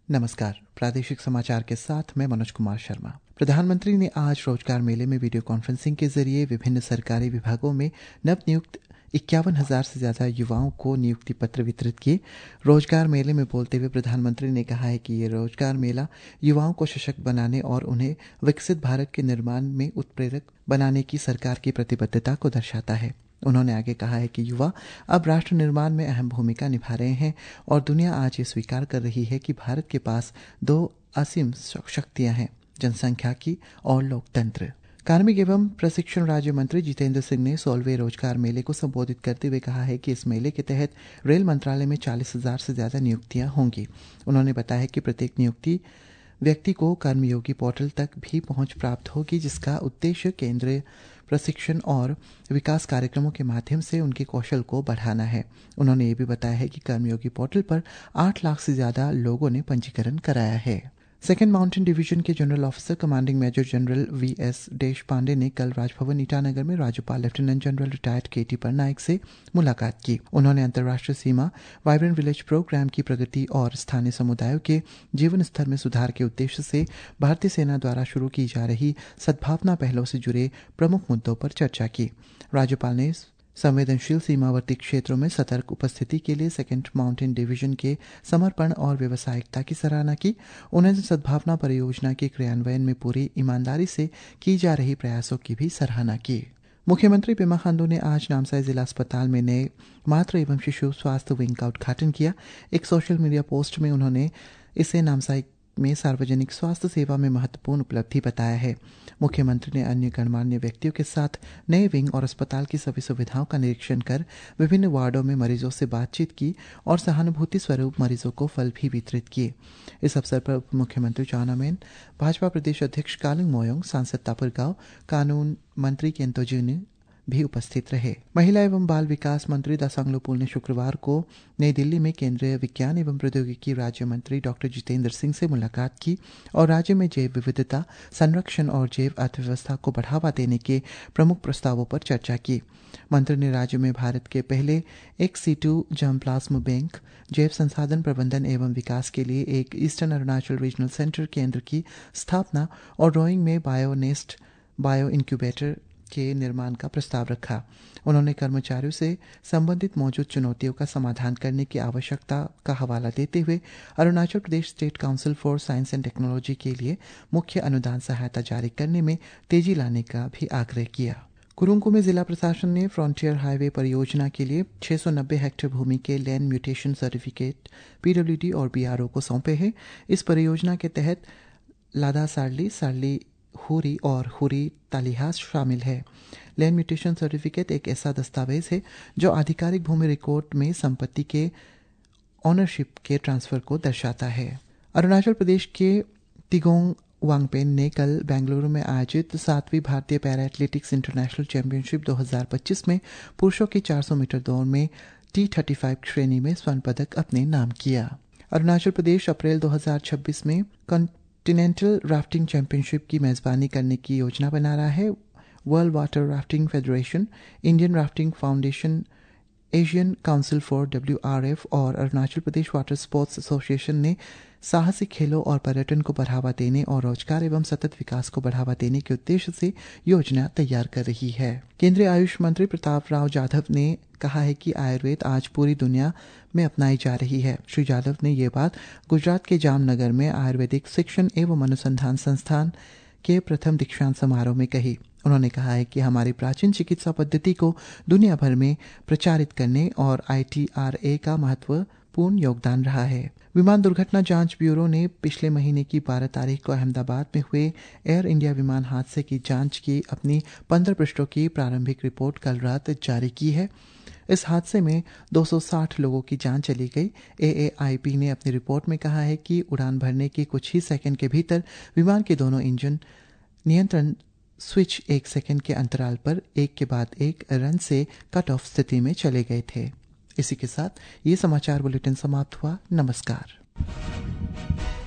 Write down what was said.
नमस्कार। प्रादेशिक समाचार के साथ मैं मनोज कुमार शर्मा। प्रधानमंत्री ने आज रोजगार मेले में वीडियो कॉन्फ्रेंसिंग के जरिए विभिन्न सरकारी विभागों में नवनियुक्त 51,000 से ज्यादा युवाओं को नियुक्ति पत्र वितरित किए। रोजगार मेले में बोलते हुए प्रधानमंत्री ने कहा है कि ये रोजगार मेला युवाओं को सशक्त बनाने और उन्हें विकसित भारत के निर्माण में उत्प्रेरक बनाने की सरकार की प्रतिबद्धता को दर्शाता है। उन्होंने आगे कहा है कि युवा अब राष्ट्र निर्माण में अहम भूमिका निभा रहे हैं और दुनिया आज ये स्वीकार कर रही है कि भारत के पास 2 असीम शक्तियां हैं, जनसंख्या और लोकतंत्र। कार्मिक एवं प्रशिक्षण राज्य मंत्री जितेंद्र सिंह ने 16वें रोजगार मेले को संबोधित करते हुए कहा है कि इस मेले के तहत रेल मंत्रालय में 40,000 से ज्यादा नियुक्तियां होंगी। उन्होंने बताया कि प्रत्येक नियुक्ति व्यक्ति को कर्मयोगी पोर्टल तक भी पहुंच प्राप्त होगी, जिसका उद्देश्य केंद्रीय प्रशिक्षण और विकास कार्यक्रमों के माध्यम से उनके कौशल को बढ़ाना है। उन्होंने ये भी बताया है कि कर्मयोगी पोर्टल पर 8 लाख से ज्यादा लोगों ने पंजीकरण कराया है। सेकेंड माउंटेन डिवीजन के general officer commanding major general VS Deshpande ने कल राजभवन ईटानगर में राज्यपाल lieutenant general retired KT Patnaik से मुलाकात की। उन्होंने अंतर्राष्ट्रीय सीमा वाइब्रेंट विलेज प्रोग्राम की प्रगति और स्थानीय समुदायों के जीवन स्तर में सुधार के उद्देश्य से भारतीय सेना द्वारा शुरू की जा रही सद्भावना पहलों से जुड़े प्रमुख मुद्दों पर चर्चा की। राज्यपाल ने संवेदनशील सीमावर्ती क्षेत्रों में सतर्क उपस्थिति के लिए सेकेंड माउंटेन डिवीजन के समर्पण और व्यावसायिकता की सराहना की। उन्होंने सद्भावना परियोजना के क्रियान्वयन में पूरी ईमानदारी से की जा रही प्रयासों की भी सराहना की। मुख्यमंत्री पेमा खांडू ने आज नामसाई जिला अस्पताल में नए मातृ एवं शिशु स्वास्थ्य विंग का उद्घाटन किया। एक सोशल मीडिया पोस्ट में उन्होंने इसे नामसाई में सार्वजनिक स्वास्थ्य सेवा में महत्वपूर्ण उपलब्धि बताया है। मुख्यमंत्री ने अन्य गणमान्य व्यक्तियों के साथ नए विंग और अस्पताल की सभी सुविधाओं का निरीक्षण कर विभिन्न वार्डों में मरीजों से बातचीत की और सहानुभूति स्वरूप मरीजों को फल भी वितरित किए। इस अवसर पर उप मुख्यमंत्री चाउना मेन, भाजपा प्रदेश अध्यक्ष कालिंग मोयोंग, सांसद तापिर गाव, कानून मंत्री केंतो जिनी भी उपस्थित रहे। महिला एवं बाल विकास मंत्री दासांग लोपुल ने शुक्रवार को नई दिल्ली में केंद्रीय विज्ञान एवं प्रौद्योगिकी राज्य मंत्री डॉक्टर जितेंद्र सिंह से मुलाकात की और राज्य में जैव विविधता संरक्षण और जैव अर्थव्यवस्था को बढ़ावा देने के प्रमुख प्रस्तावों पर चर्चा की। मंत्री ने राज्य में भारत के पहले एक्स-सिटू जर्मप्लाज्म बैंक, जैव संसाधन प्रबंधन एवं विकास के लिए एक ईस्टर्न अरुणाचल रीजनल सेंटर केंद्र की स्थापना और रोइंग में बायोनेस्ट बायो इंक्यूबेटर के निर्माण का प्रस्ताव रखा। उन्होंने कर्मचारियों से संबंधित मौजूद चुनौतियों का समाधान करने की आवश्यकता का हवाला देते हुए Arunachal Pradesh state council for science and technology के लिए मुख्य अनुदान सहायता जारी करने में तेजी लाने का भी आग्रह किया। कुरुंगु में जिला प्रशासन ने फ्रंटियर हाईवे परियोजना के लिए 690 हेक्टेयर भूमि के लैंड म्यूटेशन सर्टिफिकेट पीडब्ल्यूडी और बीआरओ को सौंपे हैं। इस परियोजना के तहत लादा सार्ली हुरी और हुरी तालिहास शामिल है। लैंड म्यूटेशन सर्टिफिकेट एक ऐसा दस्तावेज है जो आधिकारिक भूमि रिकॉर्ड में संपत्ति के ऑनरशिप के ट्रांसफर को दर्शाता है। अरुणाचल प्रदेश के तिगोंग वांगपेन ने कल बेंगलुरु में आयोजित 7वीं भारतीय पैरा एथलेटिक्स इंटरनेशनल चैंपियनशिप 2025 में पुरुषों की 400 मीटर दौड़ में T35 श्रेणी में स्वर्ण पदक अपने नाम किया। अरुणाचल प्रदेश अप्रैल 2026 में कॉन्टिनेंटल राफ्टिंग चैंपियनशिप की मेजबानी करने की योजना बना रहा है। World water rafting federation, Indian rafting foundation, Asian council for WRF और Arunachal Pradesh water sports association ने साहसिक खेलों और पर्यटन को बढ़ावा देने और रोजगार एवं सतत विकास को बढ़ावा देने के उद्देश्य से योजना तैयार कर रही है। केंद्रीय आयुष मंत्री प्रताप राव जाधव ने कहा है कि आयुर्वेद आज पूरी दुनिया में अपनाई जा रही है। श्री जाधव ने ये बात गुजरात के जामनगर में आयुर्वेदिक शिक्षण एवं अनुसंधान संस्थान के प्रथम दीक्षांत समारोह में कही। उन्होंने कहा है कि हमारी प्राचीन चिकित्सा पद्धति को दुनिया भर में प्रचारित करने और ITRA का महत्वपूर्ण योगदान रहा है। विमान दुर्घटना जांच ब्यूरो ने पिछले महीने की 12 तारीख को अहमदाबाद में हुए एयर इंडिया विमान हादसे की जांच की अपनी 15 पृष्ठों की प्रारंभिक रिपोर्ट कल रात जारी की है। इस हादसे में 260 लोगों की जान चली गई। AAIP ने अपनी रिपोर्ट में कहा है कि उड़ान भरने के कुछ ही सेकंड के भीतर विमान के दोनों इंजन नियंत्रण स्विच 1 सेकंड के अंतराल पर एक के बाद एक रन से कट ऑफ स्थिति में चले गए थे। इसी के साथ ये समाचार बुलेटिन समाप्त हुआ। नमस्कार।